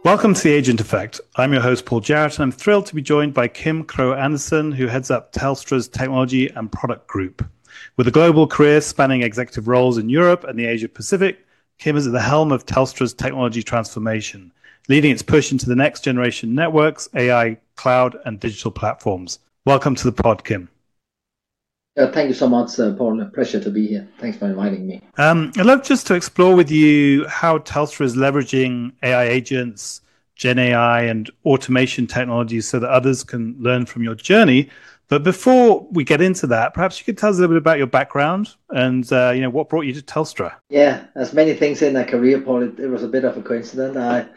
Welcome to The Agent Effect. I'm your host, Paul Jarrett, and I'm thrilled to be joined by Kim Krogh Andersen, who heads up Telstra's Technology and Product Group. With a global career spanning executive roles in Europe and the Asia Pacific, Kim is at the helm of Telstra's technology transformation, leading its push into the next generation networks, AI, cloud, and digital platforms. Welcome to the pod, Kim. Thank you so much, Paul. A pleasure to be here. Thanks for inviting me. I'd love just to explore with you how Telstra is leveraging AI agents, Gen AI, and automation technologies so that others can learn from your journey. But before we get into that, perhaps you could tell us a little bit about your background and what brought you to Telstra. Yeah, as many things in a career, Paul, it was a bit of a coincidence.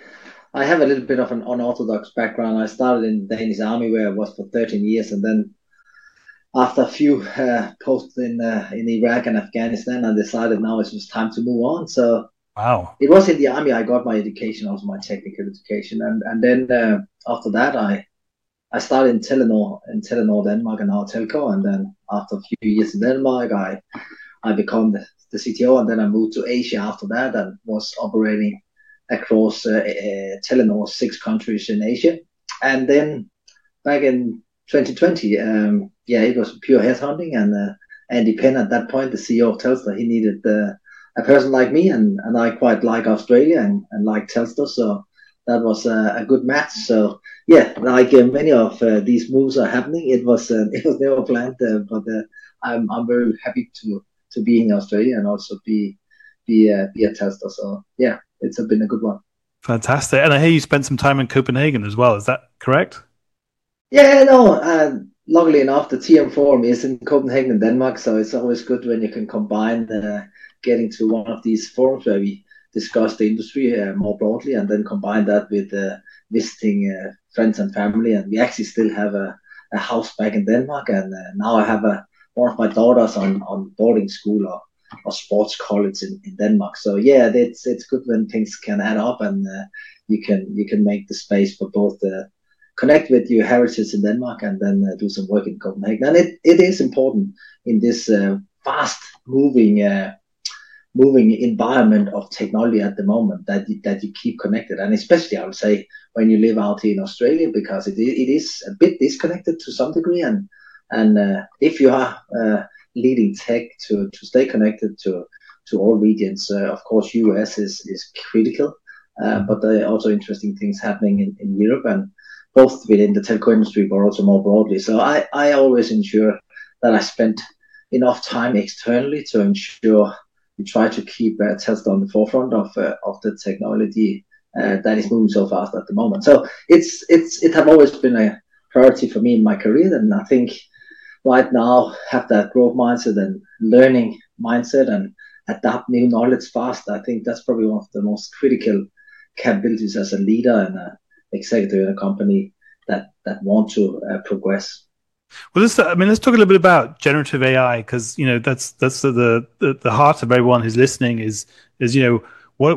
I have a little bit of an unorthodox background. I started in the Danish Army where I was for 13 years, and then after a few posts in Iraq and Afghanistan, I decided now it was time to move on. So wow, it was in the Army I got my education, also my technical education. And then after that, I started in Telenor Denmark and now Telco. And then after a few years in Denmark, I became the CTO. And then I moved to Asia after that and was operating across Telenor's 6 countries in Asia. And then back in 2020, it was pure headhunting, and Andy Penn at that point, the CEO of Telstra, he needed a person like me, and I quite like Australia and like Telstra, so that was a good match. So yeah, like many of these moves are happening, it was never planned, but I'm very happy to be in Australia and also be at Telstra. So yeah, it's been a good one. Fantastic. And I hear you spent some time in Copenhagen as well. Is that correct? Yeah, no. Luckily enough, the TM Forum is in Copenhagen, Denmark, so it's always good when you can combine getting to one of these forums where we discuss the industry more broadly, and then combine that with visiting friends and family. And we actually still have a house back in Denmark, and now I have one of my daughters on boarding school or sports college in Denmark. So yeah, it's good when things can add up, and you can make the space for both connect with your heritage in Denmark and then do some work in Copenhagen. And it is important in this fast moving environment of technology at the moment that you keep connected. And especially, I would say, when you live out here in Australia, because it is a bit disconnected to some degree. And if you are leading tech to stay connected to all regions, of course, US is critical. But there are also interesting things happening in Europe, and both within the telco industry, but also more broadly. So I always ensure that I spend enough time externally to ensure we try to keep Telstra on the forefront of the technology that is moving so fast at the moment. So it have always been a priority for me in my career, and I think right now have that growth mindset and learning mindset and adapt new knowledge fast. I think that's probably one of the most critical capabilities as a leader and executive in a company that want to progress. Well, let's talk a little bit about generative AI, because that's the heart of everyone who's listening. Is how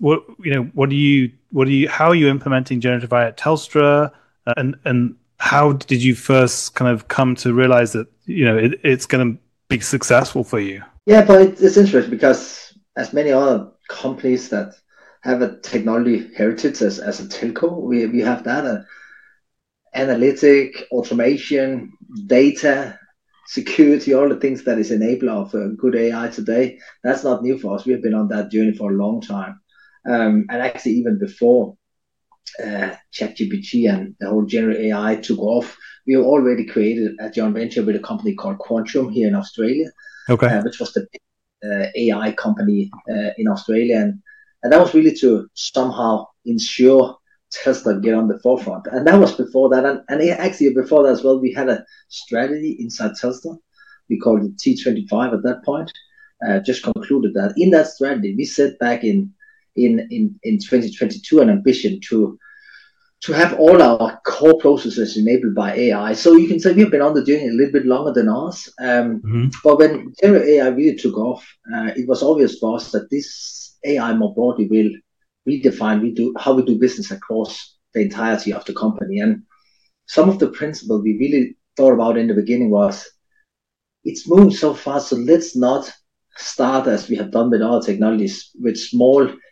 are you implementing generative AI at Telstra, and how did you first kind of come to realize that it's going to be successful for you? Yeah, but it's interesting because as many other companies that have a technology heritage as a telco, we have that analytic, automation, data, security, all the things that is enabler of good AI today. That's not new for us. We have been on that journey for a long time. And actually even before ChatGPT and the whole generative AI took off, we have already created a joint venture with a company called Quantium here in Australia, which was the AI company in Australia. And that was really to somehow ensure Telstra get on the forefront. And that was before that. And actually before that as well, we had a strategy inside Telstra. We called it T25 at that point. Just concluded that in that strategy, we set back in 2022 an ambition to have all our core processes enabled by AI. So you can say we have been on the journey a little bit longer than us. But when generative AI really took off, it was obvious for us that this AI more broadly will redefine how we do business across the entirety of the company. And some of the principles we really thought about in the beginning was, it's moving so fast, so let's not start as we have done with other technologies with small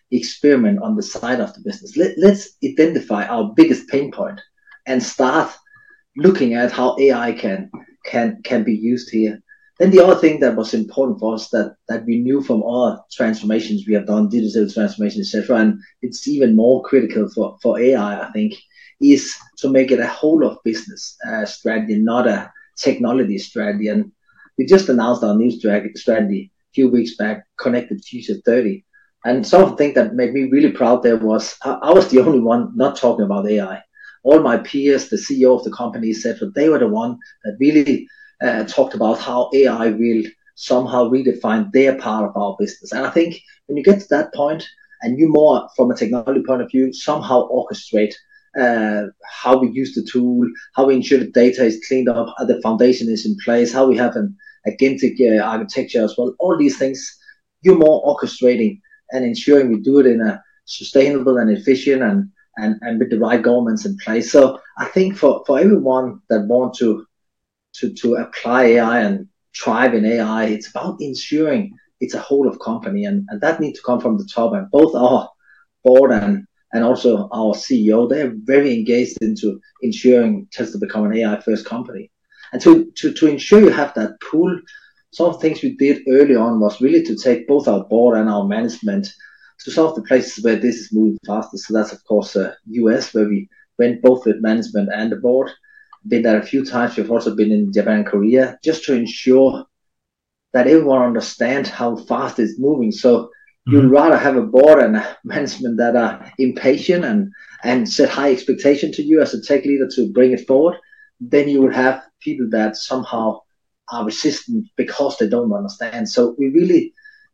experiment on the side of the business. Let's identify our biggest pain point and start looking at how AI can be used here. Then the other thing that was important for us that we knew from all transformations we have done, digital transformation, etc., and it's even more critical for AI, I think, is to make it a whole of business strategy, not a technology strategy. And we just announced our new strategy a few weeks back, Connected Future 30. And some of the things that made me really proud there was I was the only one not talking about AI. All my peers, the CEO of the company, etc., they were the one that really talked about how AI will somehow redefine their part of our business. And I think when you get to that point, and you more from a technology point of view, somehow orchestrate how we use the tool, how we ensure the data is cleaned up, how the foundation is in place, how we have an agentic architecture as well. All these things, you're more orchestrating and ensuring we do it in a sustainable and efficient and with the right governments in place. So I think for everyone that want to apply AI and thrive in AI, it's about ensuring it's a whole of company, and that needs to come from the top. And both our board and also our CEO, they're very engaged into ensuring Telstra become an AI first company. And to ensure you have that pool, some of the things we did early on was really to take both our board and our management to some of the places where this is moving faster. So that's of course US, where we went both with management and the board. Been there a few times. We've also been in Japan and Korea, just to ensure that everyone understands how fast it's moving. So you'd rather have a board and a management that are impatient and set high expectation to you as a tech leader to bring it forward, then you would have people that somehow are resistant because they don't understand. So we really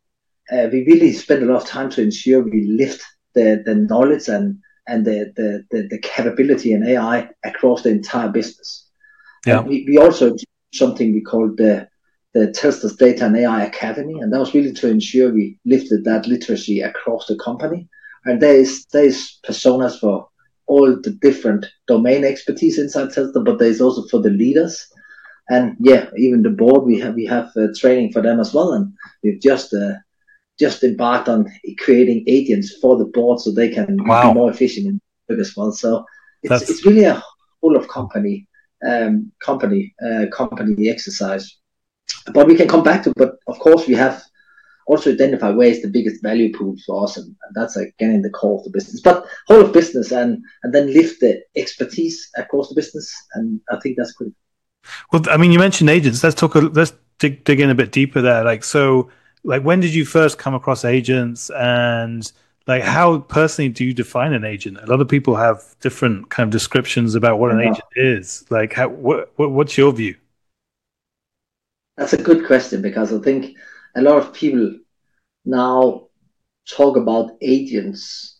spend a lot of time to ensure we lift the knowledge and the capability in AI across the entire business. Yeah. We also do something we call the Telstra's Data and AI Academy, and that was really to ensure we lifted that literacy across the company. And there is personas for all the different domain expertise inside Telstra, but there is also for the leaders. And yeah, even the board, we have training for them as well. And we've just embarked on creating agents for the board so they can be more efficient in it as well. So it's really a whole of company exercise. But we can come back to, but of course we have also identified where is the biggest value pool for us, and that's again in the core of the business. But whole of business and then lift the expertise across the business, and I think that's good. Well, I mean, you mentioned agents. Let's dig in a bit deeper there. Like when did you first come across agents, and like how personally do you define an agent? A lot of people have different kind of descriptions about what an agent is. Like, what's your view? That's a good question, because I think a lot of people now talk about agents.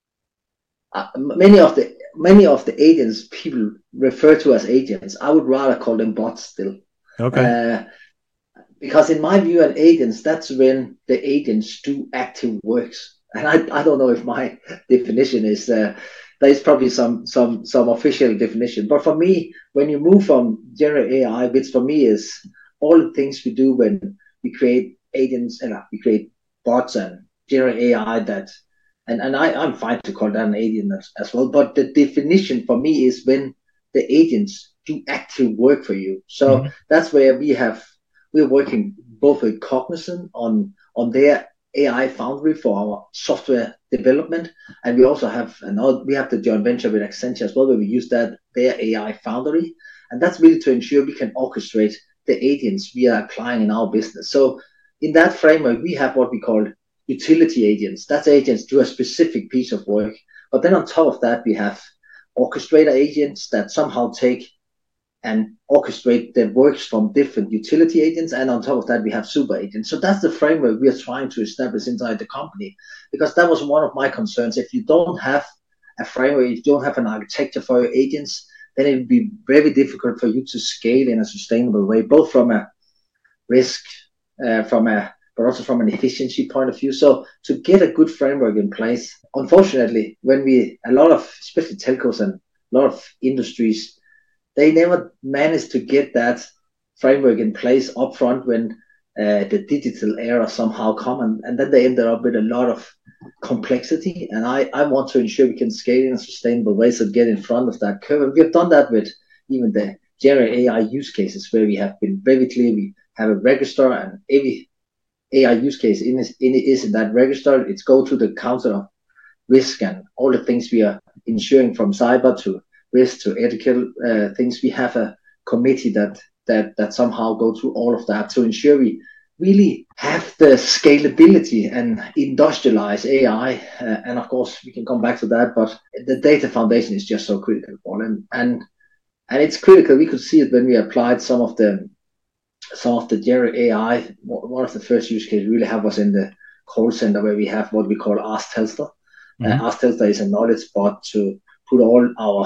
Many of the agents people refer to as agents, I would rather call them bots still. Okay. Because in my view, an agents, that's when the agents do active works. And I don't know if my definition is there's probably some official definition. But for me, when you move from generative AI, which for me is all the things we do when we create agents and we create bots and generate AI and I'm fine to call that an agent as well. But the definition for me is when the agents do active work for you. So that's where we're working both with Cognizant on their AI Foundry for our software development, and we also have the joint venture with Accenture as well, where we use their AI Foundry, and that's really to ensure we can orchestrate the agents we are applying in our business. So in that framework, we have what we call utility agents. That's agents do a specific piece of work, but then on top of that, we have orchestrator agents that somehow take and orchestrate the works from different utility agents. And on top of that, we have super agents. So that's the framework we are trying to establish inside the company, because that was one of my concerns. If you don't have a framework, if you don't have an architecture for your agents, then it would be very difficult for you to scale in a sustainable way, both from a risk, but also from an efficiency point of view. So to get a good framework in place, unfortunately, a lot of, especially telcos and a lot of industries, they never managed to get that framework in place upfront when the digital era somehow come, and then they ended up with a lot of complexity, and I want to ensure we can scale in a sustainable way, so get in front of that curve. And we have done that with even the generative AI use cases, where we have been very clear. We have a register, and every AI use case is in that register. It's go to the counter of risk and all the things we are ensuring, from cyber to risk to ethical things. We have a committee that somehow go through all of that to ensure we really have the scalability and industrialize AI. And of course, we can come back to that, but the data foundation is just so critical for them. And it's critical. We could see it when we applied some of the generative AI. One of the first use cases we really have was in the call center, where we have what we call Ask Telstra. Ask Telstra is a knowledge bot to put all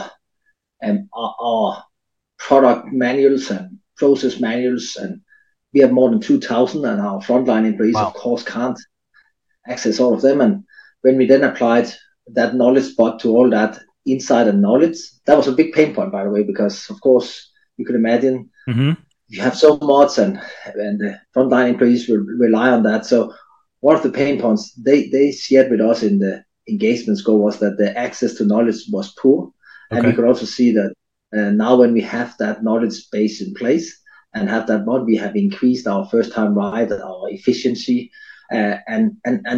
our product manuals and process manuals, and we have more than 2,000, and our frontline employees, of course, can't access all of them. And when we then applied that knowledge bot to all that insider knowledge, that was a big pain point, by the way, because of course you could imagine you have so much, and the frontline employees will rely on that. So one of the pain points they shared with us in the engagement score was that the access to knowledge was poor. And we could also see that now when we have that knowledge base in place and have that mod, we have increased our first time right, our efficiency, and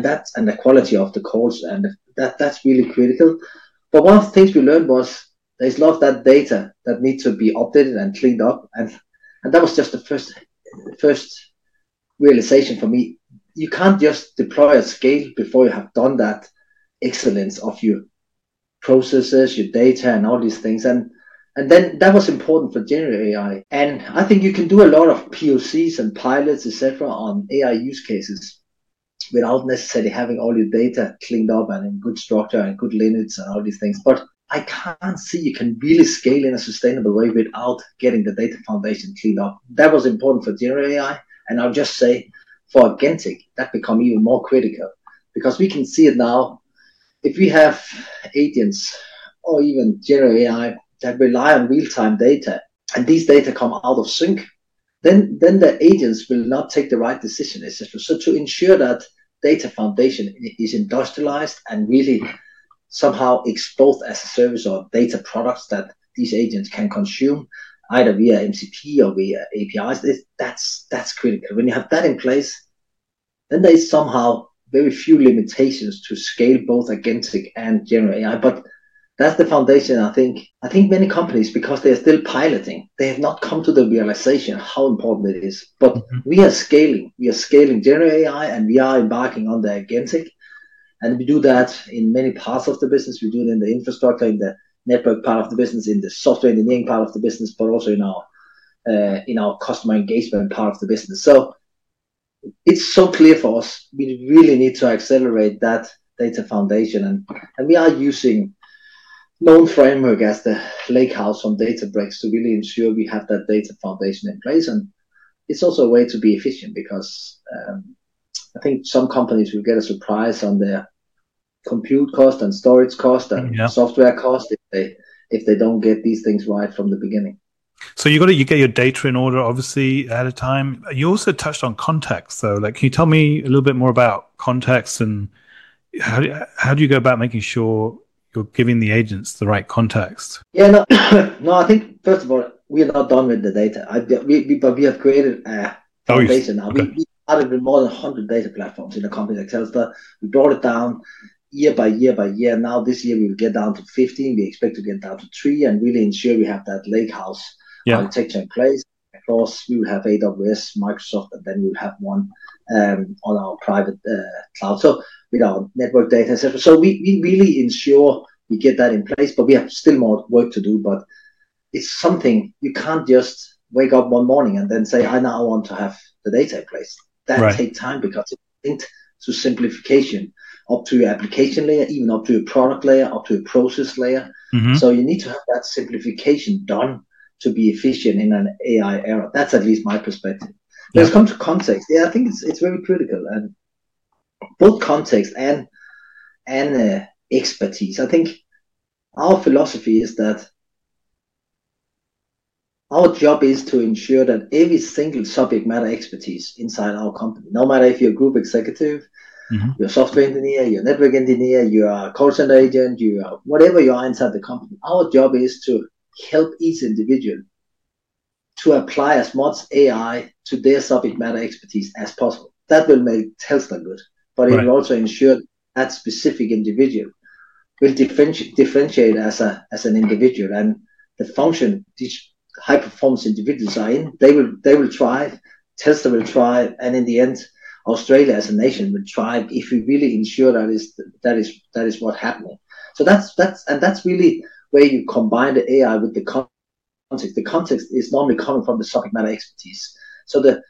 the quality of the calls, and that's really critical. But one of the things we learned was there's a lot of that data that needs to be updated and cleaned up, and that was just the first realization for me. You can't just deploy at scale before you have done that excellence of your processes, your data, and all these things. And then that was important for generative AI. And I think you can do a lot of POCs and pilots, etc., on AI use cases without necessarily having all your data cleaned up and in good structure and good lineage and all these things. But I can't see you can really scale in a sustainable way without getting the data foundation cleaned up. That was important for generative AI. And I'll just say for agentic, that become even more critical, because we can see it now. If we have agents or even generative AI that rely on real-time data, and these data come out of sync, then the agents will not take the right decision, etc. So to ensure that data foundation is industrialized and really somehow exposed as a service or data products that these agents can consume, either via MCP or via APIs, that's critical. When you have that in place, then there is somehow very few limitations to scale both agentic and generative AI. But that's the foundation. I think many companies, because they are still piloting, they have not come to the realization how important it is. But we are scaling generative AI, and we are embarking on the agentic. And we do that in many parts of the business. We do it in the infrastructure, in the network part of the business, in the software engineering part of the business, but also in our customer engagement part of the business. So it's so clear for us, we really need to accelerate that data foundation. And we are using known framework as the Lakehouse from Databricks to really ensure we have that data foundation in place. And it's also a way to be efficient, because I think some companies will get a surprise on their compute cost and storage cost and software cost if they don't get these things right from the beginning. So you get your data in order, obviously, at a time. You also touched on context, though. Like, can you tell me a little bit more about context, and how do you go about making sure you're giving the agents the right context? Yeah, no, I think first of all, we are not done with the data. But we have created a foundation now. Okay. We started with more than 100 data platforms in a company like Telstra. We brought it down year by year by year. Now this year we will get down to 15. We expect to get down to 3, and really ensure we have that Lakehouse architecture in place. Across, we will have AWS, Microsoft, and then we'll have one on our private cloud. So with our network data, etc. So we really ensure we get that in place, but we have still more work to do. But it's something you can't just wake up one morning and then say, I now want to have the data in place. That takes time, because it's linked to simplification up to your application layer, even up to your product layer, up to your process layer. So you need to have that simplification done to be efficient in an AI era. That's at least my perspective. When it comes to context, I think it's very critical, and both context and expertise. I think our philosophy is that our job is to ensure that every single subject matter expertise inside our company, no matter if you're a group executive, Mm-hmm. You're a software engineer, you're a network engineer, you're a call center agent, you are whatever you are inside the company. Our job is to help each individual to apply as much AI to their subject matter expertise as possible. That will make Telstra good, but it will also ensure that specific individual will differentiate as an individual, and the function these high performance individuals are in, they will thrive. Telstra will thrive, and in the end, Australia as a nation will thrive if we really ensure that is what's happening. So that's really where you combine the AI with the context. The context is normally coming from the subject matter expertise. So the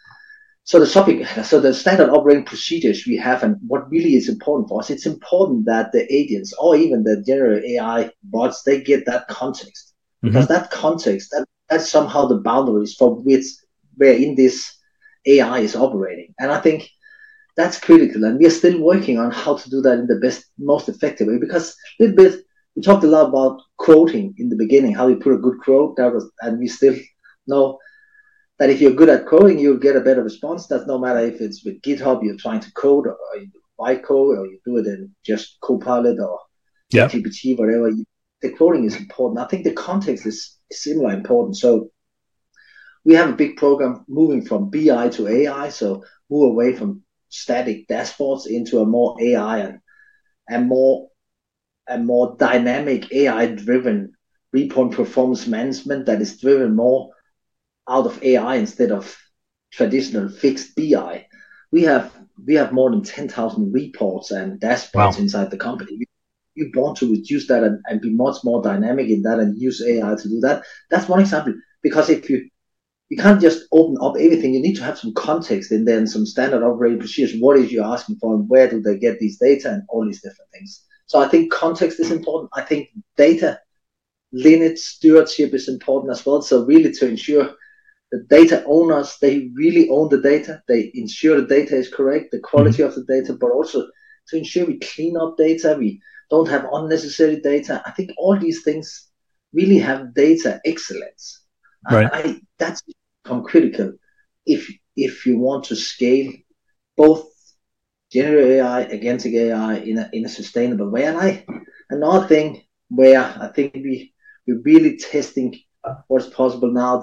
standard operating procedures we have, and what really is important for us, it's important that the agents or even the general AI bots, they get that context, because that context, that's somehow the boundaries for which where in this AI is operating. And I think that's critical, and we are still working on how to do that in the best, most effective way. Because a little bit, we talked a lot about quoting in the beginning, how you put a good quote, and we still know that if you're good at coding, you'll get a better response. That's no matter if it's with GitHub, you're trying to code, or you write code, or you do it in just Copilot or GPT, whatever. The quoting is important. I think the context is similar important. So we have a big program moving from BI to AI, so move away from static dashboards into a more AI and more dynamic AI-driven report performance management that is driven more out of AI instead of traditional fixed BI. We have more than 10,000 reports and dashboards inside the company. We want to reduce that and be much more dynamic in that and use AI to do that. That's one example, because if you can't just open up everything, you need to have some context in there and some standard operating procedures. What is you asking for, and where do they get these data, and all these different things. So I think context is important. I think data lineage stewardship is important as well. So really to ensure the data owners, they really own the data. They ensure the data is correct, the quality of the data, but also to ensure we clean up data, we don't have unnecessary data. I think all these things really have data excellence. Right. That's become critical if you want to scale both generative AI, agentic AI in a sustainable way. And another thing where I think we're really testing what's possible now,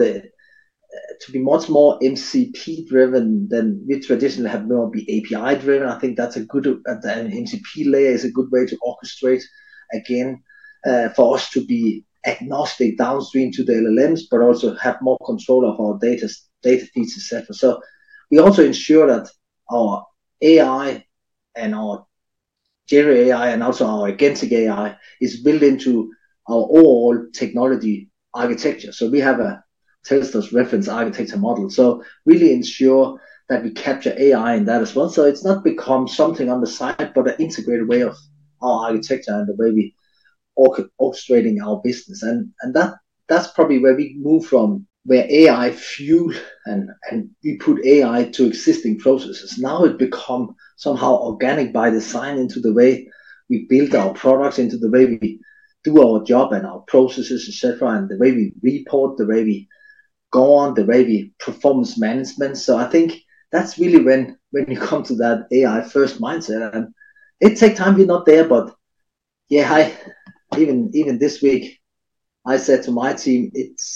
to be much more MCP driven than we traditionally have more be API driven. I think that's a good, the MCP layer is a good way to orchestrate, again, for us to be agnostic downstream to the LLMs, but also have more control of our data feeds, etc. So we also ensure that our AI and our generative AI and also our agentic AI is built into our overall technology architecture. So we have a Telstra's reference architecture model. So really ensure that we capture AI in that as well. So it's not become something on the side, but an integrated way of our architecture and the way we orchestrating our business. And that's probably where we move from, where AI fuel and we put AI to existing processes. Now it become somehow organic by design into the way we build our products, into the way we do our job and our processes, etc., and the way we report, the way we go on, the way we performance management. So I think that's really when you come to that AI first mindset, and it takes time. We're not there, but yeah, even this week, I said to my team,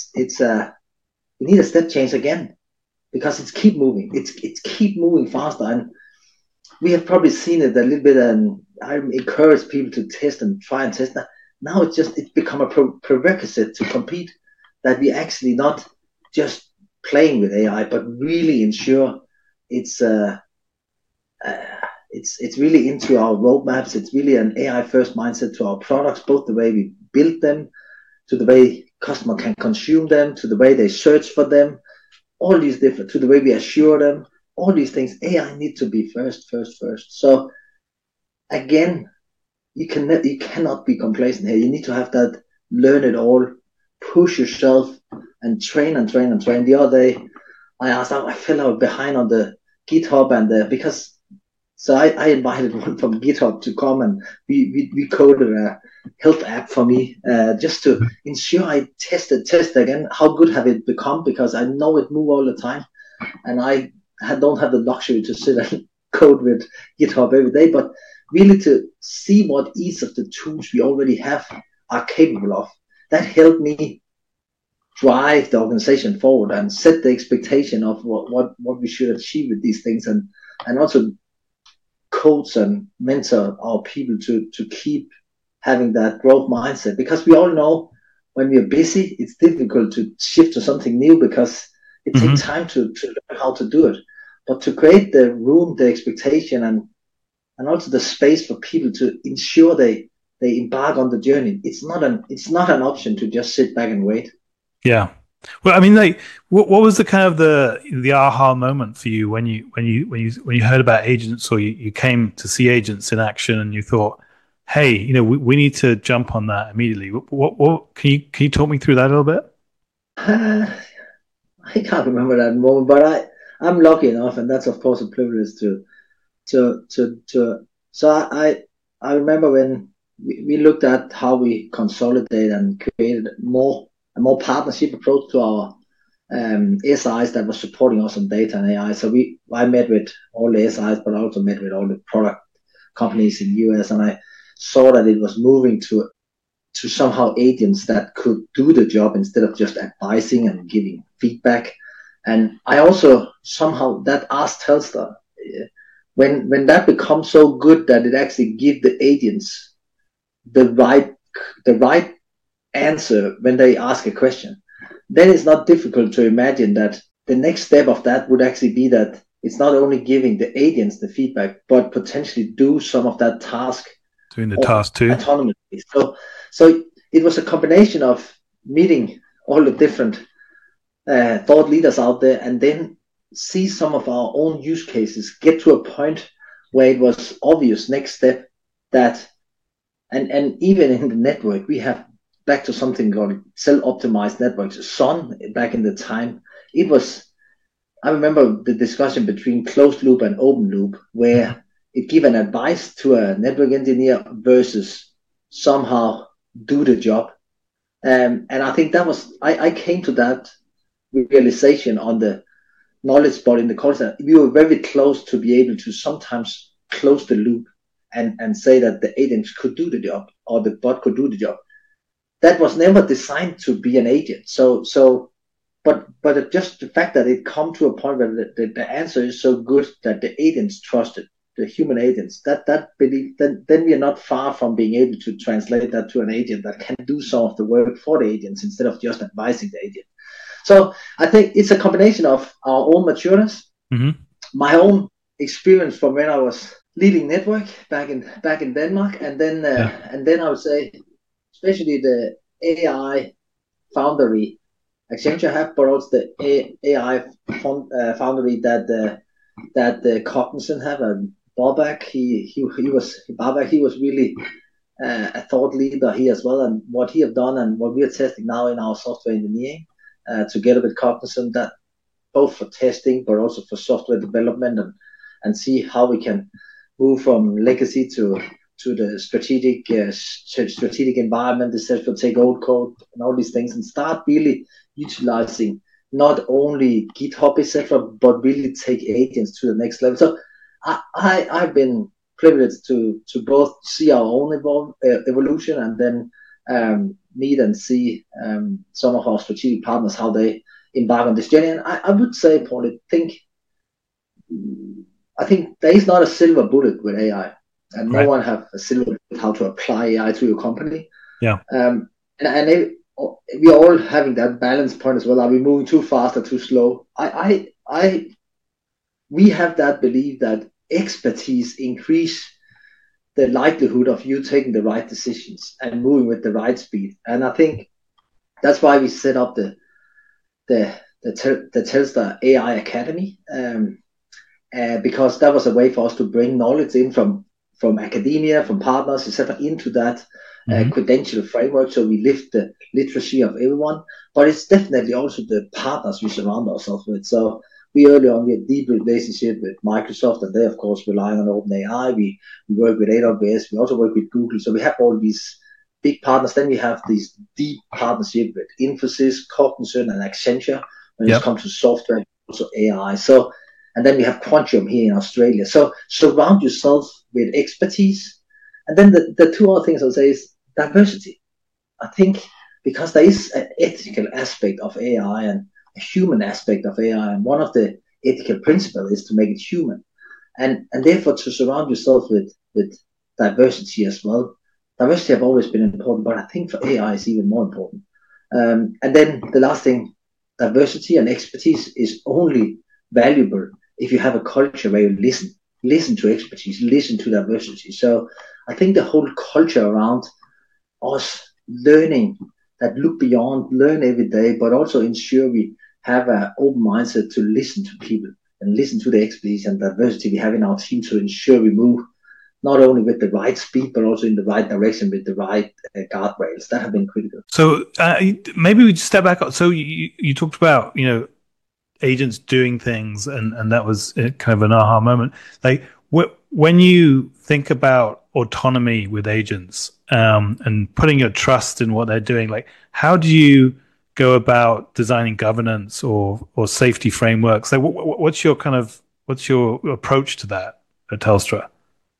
we need a step change again, because it's keep moving. It's keep moving faster, and we have probably seen it a little bit. And I encourage people to test and try and test that. Now it's become a prerequisite to compete, that we actually not just playing with AI, but really ensure it's really into our roadmaps. It's really an AI first mindset to our products, both the way we build them, to the way customer can consume them, to the way they search for them, all these different, to the way we assure them, all these things. AI need to be first. So again, you cannot be complacent here. You need to have that, learn it all, push yourself, and train. The other day, I fell out behind on the GitHub so I invited one from GitHub to come, and we coded a health app for me, just to ensure I test again how good have it become, because I know it move all the time, and I don't have the luxury to sit code with GitHub every day, but really to see what each of the tools we already have are capable of. That helped me drive the organization forward and set the expectation of what we should achieve with these things, and also coach and mentor our people to keep having that growth mindset, because we all know when we're busy, it's difficult to shift to something new because it takes time to learn how to do it. But to create the room, the expectation, and also the space for people to ensure they embark on the journey, it's not an option to just sit back and wait. Yeah. Well, I mean, like, what was the kind of the aha moment for you when you heard about agents, or you came to see agents in action, and you thought, hey, we need to jump on that immediately? What can you talk me through that a little bit? I can't remember that moment, but I'm lucky enough, and that's of course a privilege to so I remember when we looked at how we consolidate and created a more partnership approach to our SIs that were supporting us on data and AI. So I met with all the SIs, but I also met with all the product companies in the US, and I saw that it was moving to somehow agents that could do the job instead of just advising and giving feedback. And I also somehow that asked Telstra, when that becomes so good that it actually gives the agents the right answer when they ask a question, then it's not difficult to imagine that the next step of that would actually be that it's not only giving the agents the feedback, but potentially do some of that task. Doing the task too. Autonomously. So it was a combination of meeting all the different thought leaders out there, and then see some of our own use cases get to a point where it was obvious next step that, and even in the network, we have back to something called self-optimized networks. SON, back in the time, I remember the discussion between closed loop and open loop, where it gave an advice to a network engineer versus somehow do the job. And I think that was, I came to that realization on the knowledge spot in the call center. We were very close to be able to sometimes close the loop and say that the agents could do the job, or the bot could do the job. That was never designed to be an agent. But just the fact that it come to a point where the answer is so good that the agents trusted, the human agents, that belief, then we are not far from being able to translate that to an agent that can do some of the work for the agents instead of just advising the agent. So I think it's a combination of our own matureness, my own experience from when I was leading network back in Denmark, and then I would say, especially the AI foundry Accenture have, but also the AI foundry that Cognizant have. And Babak, he was really a thought leader here as well, and what he have done and what we are testing now in our software engineering together with Cognizant, that both for testing but also for software development, and see how we can move from legacy to the strategic environment, etc. Take old code and all these things, and start really utilizing not only GitHub, etc., but really take agents to the next level. So I've been privileged to both see our own evolution, and then meet and see some of our strategic partners, how they embark on this journey. And I would say, Paul, I think there is not a silver bullet with AI, and no one have a silver bullet how to apply AI to your company. Yeah. We are all having that balance point as well. Are we moving too fast or too slow? We have that belief that expertise increase the likelihood of you taking the right decisions and moving with the right speed. And I think that's why we set up the Telstra AI Academy, because that was a way for us to bring knowledge in from academia, from partners, etc., into that credential framework, so we lift the literacy of everyone. But it's definitely also the partners we surround ourselves with. So we early on, we had deep relationship with Microsoft, and they of course relying on OpenAI. We work with AWS. We also work with Google. So we have all these big partners. Then we have these deep partnership with Infosys, Cognizant, and Accenture when it comes to software, also AI. So And then we have Quantium here in Australia. So surround yourself with expertise. And then the two other things I'll say is diversity. I think because there is an ethical aspect of AI and a human aspect of AI, and one of the ethical principles is to make it human. And therefore to surround yourself with diversity as well. Diversity have always been important, but I think for AI it's even more important. And then the last thing, diversity and expertise is only valuable if you have a culture where you listen to expertise, listen to diversity. So I think the whole culture around us learning, that look beyond, learn every day, but also ensure we have an open mindset to listen to people and listen to the expertise and diversity we have in our team to ensure we move not only with the right speed, but also in the right direction with the right guardrails. That have been critical. So maybe we just step back. So you talked about, agents doing things, and that was kind of an aha moment. Like when you think about autonomy with agents and putting your trust in what they're doing, like how do you go about designing governance or safety frameworks? Like what's your approach to that at Telstra?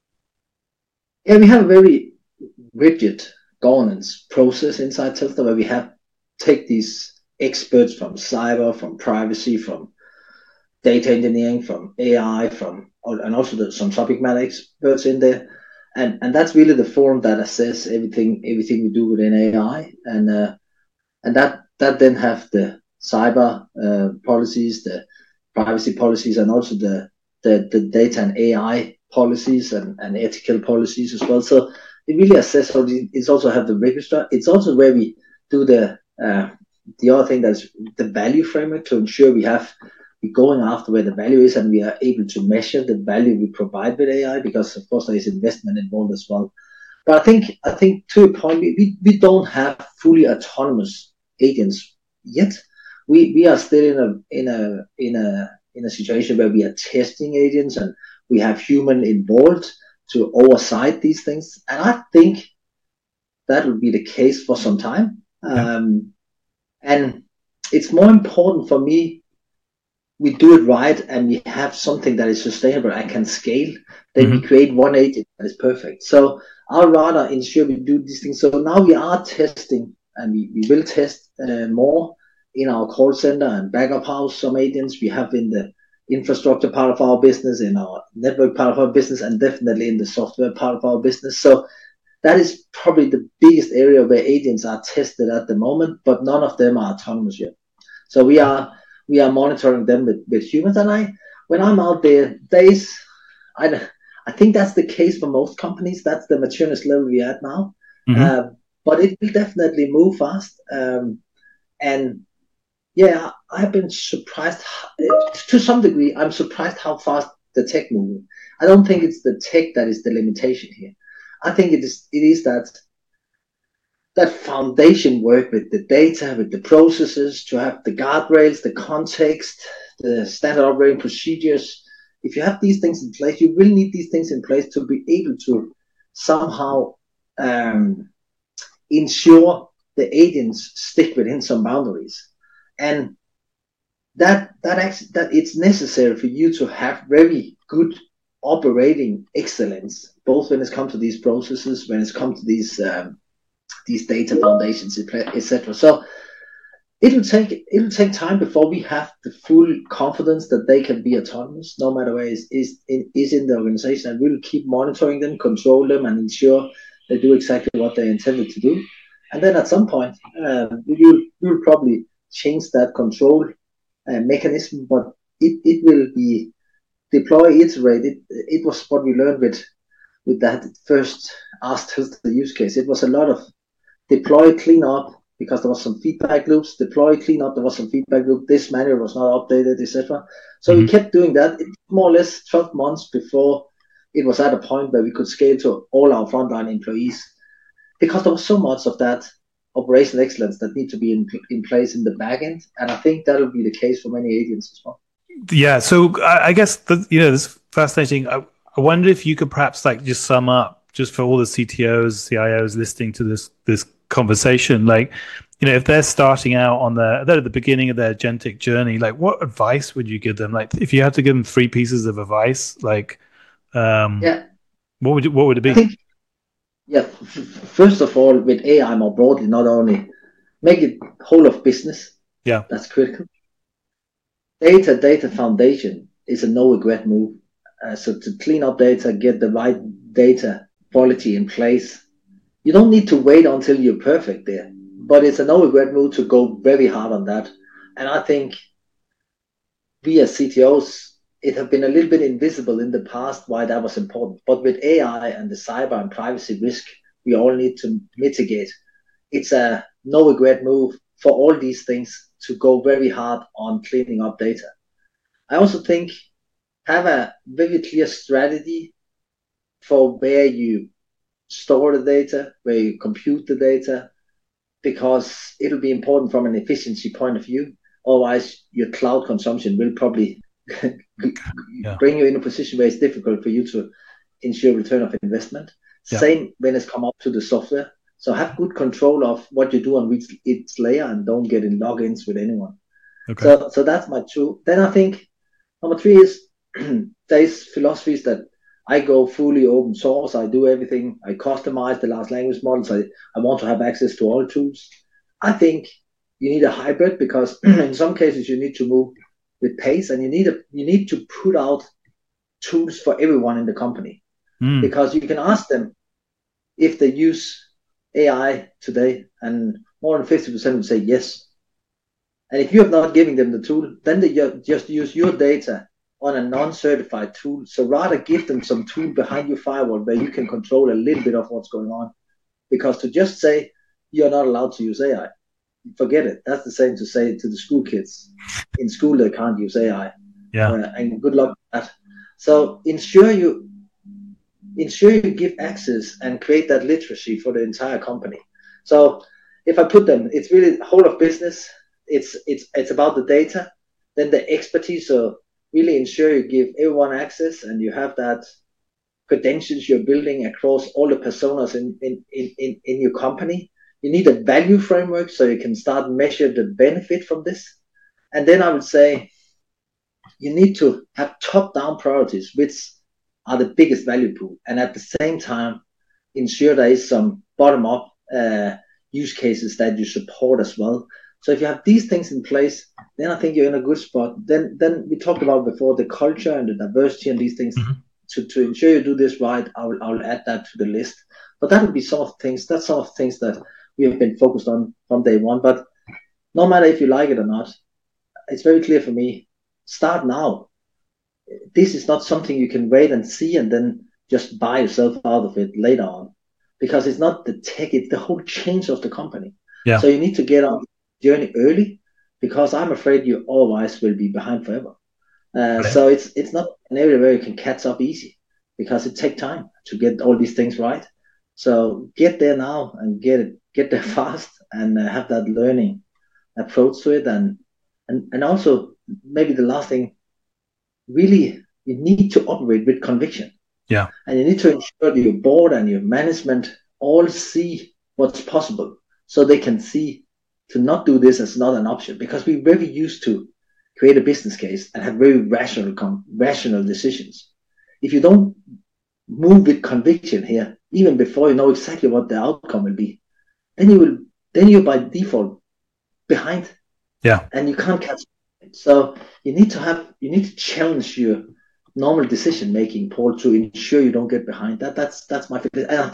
Yeah, we have a very rigid governance process inside Telstra where we have take these experts from cyber, from privacy, from data engineering, from AI, and also some subject matter experts in there, and that's really the forum that assess everything we do within AI, and that then have the cyber policies, the privacy policies, and also the data and AI policies and ethical policies as well. So it really assess how it's also have the register. It's also where we do the other thing, that's the value framework, to ensure we're going after where the value is and we are able to measure the value we provide with AI, because of course there is investment involved as well. But I think to a point, we don't have fully autonomous agents yet. We are still in a situation where we are testing agents and we have human involved to oversight these things. And I think that will be the case for some time. Yeah. And it's more important for me, we do it right and we have something that is sustainable and can scale, then we create one agent that is perfect. So I'd rather ensure we do these things. So now we are testing, and we will test more in our call center and backup house. Some agents we have in the infrastructure part of our business, in our network part of our business, and definitely in the software part of our business. So that is probably the biggest area where agents are tested at the moment, but none of them are autonomous yet. So we are monitoring them with humans. And when I'm out there, I think that's the case for most companies. That's the matureness level we're at now. But it will definitely move fast. And yeah, I've been surprised to some degree. I'm surprised how fast the tech moving. I don't think it's the tech that is the limitation here. I think it is that foundation work with the data, with the processes, to have the guardrails, the context, the standard operating procedures. If you have these things in place, you will need these things in place to be able to somehow ensure the agents stick within some boundaries. And that it's necessary for you to have very good operating excellence, both when it comes to these processes, when it comes to these data foundations, etc. So it'll take time before we have the full confidence that they can be autonomous, no matter where is in the organization, and we'll keep monitoring them, control them, and ensure they do exactly what they intended to do. And then at some point, you'll probably change that control mechanism, but it will be deploy, iterate. It was what we learned with that first Ask Telstra use case. It was a lot of deploy, clean up, because there was some feedback loops. Deploy, clean up, there was some feedback loop. This manual was not updated, etc. So we kept doing that. It more or less 12 months before it was at a point where we could scale to all our frontline employees, because there was so much of that operational excellence that need to be in place in the back end. And I think that'll be the case for many agents as well. Yeah. So I guess this is fascinating. I wonder if you could perhaps just sum up, just for all the CTOs, CIOs listening to this conversation, if they're starting out they're at the beginning of their agentic journey, like what advice would you give them? Like if you had to give them 3 pieces of advice, like Yeah, what would it I be? think, yeah, first of all, with AI more broadly, not only make it whole of business, Yeah. that's critical. Data foundation is a no regret move. So to clean up data, get the right data quality in place. You don't need to wait until you're perfect there, but it's a no regret move to go very hard on that. And I think we as CTOs, it have been a little bit invisible in the past why that was important. But with AI and the cyber and privacy risk we all need to mitigate, it's a no regret move for all these things to go very hard on cleaning up data. I also think have a very clear strategy for where you store the data, where you compute the data, because it'll be important from an efficiency point of view. Otherwise, your cloud consumption will probably Yeah. bring you in a position where it's difficult for you to ensure return of investment. Yeah. Same when it's come up to the software. So have good control of what you do on each layer and don't get in logins with anyone. Okay. So that's my two. Then I think number three is there's philosophies that I go fully open source. I do everything. I customize the large language models. I want to have access to all tools. I think you need a hybrid because in some cases you need to move with pace and you need to put out tools for everyone in the company because you can ask them if they use AI today and more than 50% would say yes. And if you have not given them the tool, then they just use your data on a non-certified tool. So rather give them some tool behind your firewall where you can control a little bit of what's going on. Because to just say you're not allowed to use AI, forget it. That's the same to say to the school kids. In school, they can't use AI. Yeah. And good luck with that. So ensure you give access and create that literacy for the entire company. So if I put them, it's really whole of business. It's about the data, then the expertise. So really ensure you give everyone access and you have that credentials you're building across all the personas in your company. You need a value framework so you can start measure the benefit from this. And then I would say you need to have top-down priorities, which are the biggest value pool. And at the same time, ensure there is some bottom-up use cases that you support as well. So if you have these things in place, then I think you're in a good spot. Then we talked about before the culture and the diversity and these things. To ensure you do this right, I'll add that to the list. But that would be some of the things. That's some of the things that we have been focused on from day one. But no matter if you like it or not, it's very clear for me. Start now. This is not something you can wait and see and then just buy yourself out of it later on, because it's not the tech; it's the whole change of the company. Yeah. So you need to get on the journey early, because I'm afraid you otherwise will be behind forever. So it's not an area where you can catch up easy, because it takes time to get all these things right. So get there now and get there fast and have that learning approach to it. And also maybe the last thing, really, you need to operate with conviction. Yeah. And you need to ensure that your board and your management all see what's possible, so they can see to not do this as not an option, because we're very used to create a business case and have very rational decisions. If you don't move with conviction here, even before you know exactly what the outcome will be, then you're by default behind. Yeah. And you can't catch it. So you need to challenge your normal decision making, Paul, to ensure you don't get behind. That's my feeling. And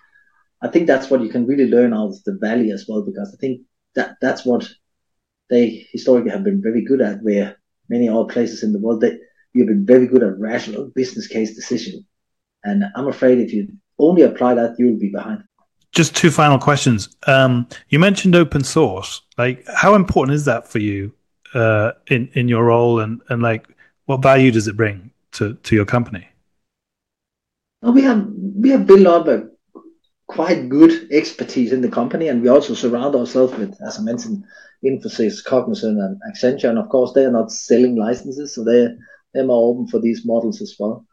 I think that's what you can really learn out of the Valley as well, because I think that's what they historically have been very good at, where many other places in the world you've been very good at rational business case decision. And I'm afraid if you only apply that, you'll be behind. Just 2 final questions. You mentioned open source. Like, how important is that for you in your role, and like, what value does it bring to your company? Well, we have built up a quite good expertise in the company, and we also surround ourselves with, as I mentioned, Infosys, Cognizant, and Accenture, and of course they are not selling licenses, so they're more open for these models as well.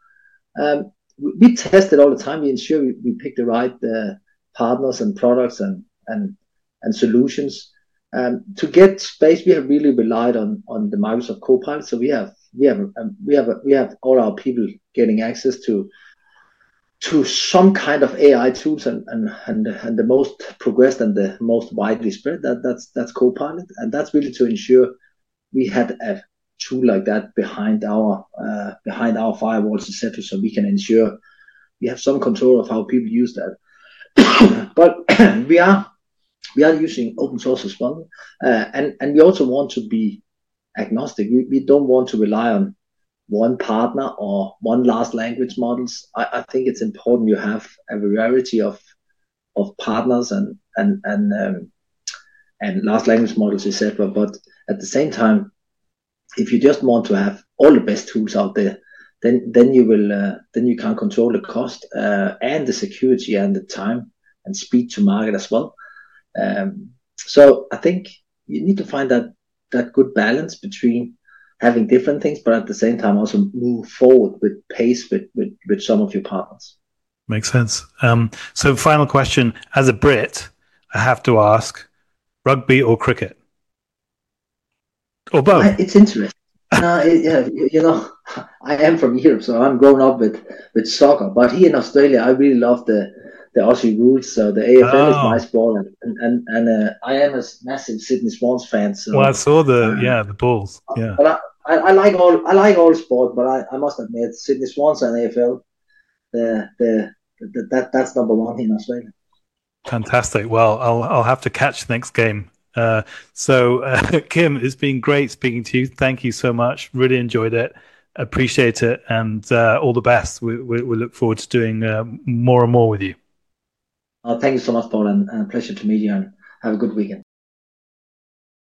We test it all the time. We ensure we pick the right partners and products and solutions. To get space, we have really relied on the Microsoft Copilot. So we have all our people getting access to some kind of AI tools, and the most progressed and the most widely spread that's Copilot, and that's really to ensure we had a tool like that behind our firewalls, etc., so we can ensure we have some control of how people use that. But we are using open source as well, and we also want to be agnostic. We don't want to rely on one partner or one large language models. I think it's important you have a variety of partners and large language models, etc. But at the same time, if you just want to have all the best tools out there, then you can't control the cost and the security and the time and speed to market as well. So I think you need to find that good balance between having different things, but at the same time also move forward with pace with some of your partners. Makes sense. So final question, as a Brit, I have to ask, rugby or cricket? Or both? It's interesting. I am from Europe, so I'm grown up with soccer. But here in Australia, I really love the Aussie rules. So the AFL is my sport, and I am a massive Sydney Swans fan. So, well, I saw the Bulls. Yeah, but I like all sport, but I must admit Sydney Swans and AFL, that's number one in Australia. Fantastic. Well, I'll have to catch the next game. So Kim, it's been great speaking to you. Thank you so much. Really enjoyed it. Appreciate it, and all the best. We look forward to doing more and more with you. Thank you so much, Paul, and a pleasure to meet you, and have a good weekend.